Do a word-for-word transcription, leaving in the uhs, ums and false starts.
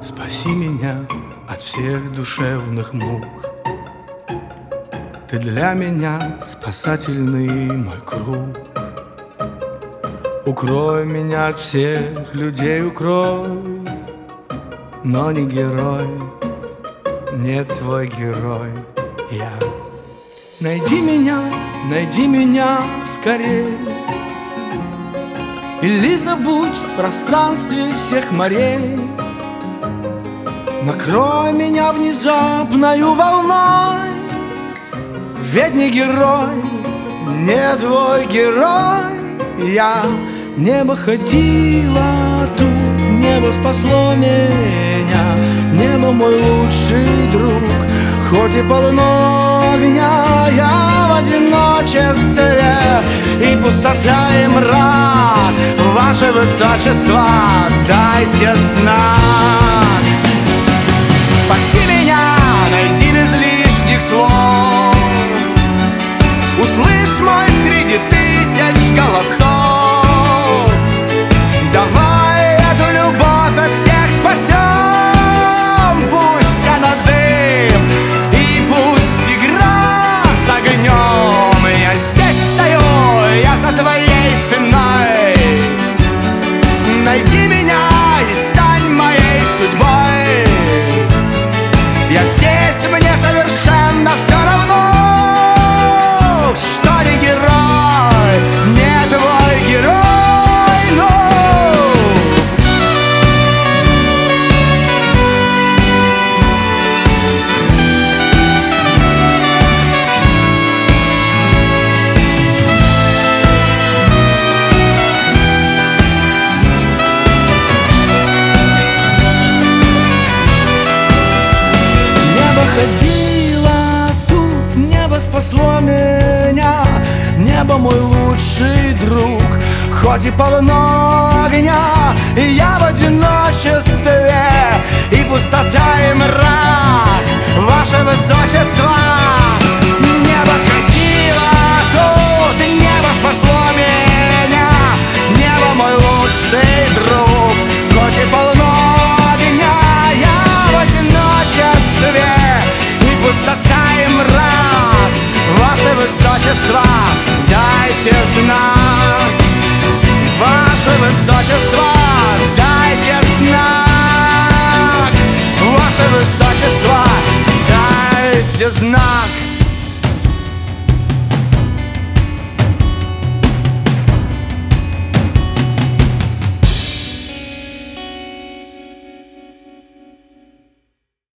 Спаси меня от всех душевных мук. Ты для меня спасательный мой круг. Укрой меня от всех людей, укрой, но не герой, не твой герой я. Найди меня, найди меня скорей, или забудь в пространстве всех морей. Накрой меня внезапною волной, ведь не герой, не твой герой я. Небо ходило тут, небо спасло меня. Небо мой лучший друг, хоть и полно огня. Я в одиночестве и пустота и мрак. Ваше высочество, дайте знак. Спаси меня, найди без лишних слов. Услышь мой среди тысяч голосов. Давай эту любовь от всех спасем. Пусть она дым и пусть игра с огнем. Я здесь стою, я за твоей спиной. Найди меня и стань моей судьбой. Я здесь, мне совершенно все равно, что не герой, не твой герой, но... Ходила тут, небо спасло меня. Небо мой лучший друг, хоть и полно огня. И я в одиночестве, и пустота, и мрак. Ваше высочество, небо ходило тут, небо спасло меня. Небо мой лучший друг, хоть и полно огня. Я в одиночестве, пустота и мрак. Ваше высочество, дайте знак. Ваше высочество, дайте знак. Ваше высочество, дайте знак.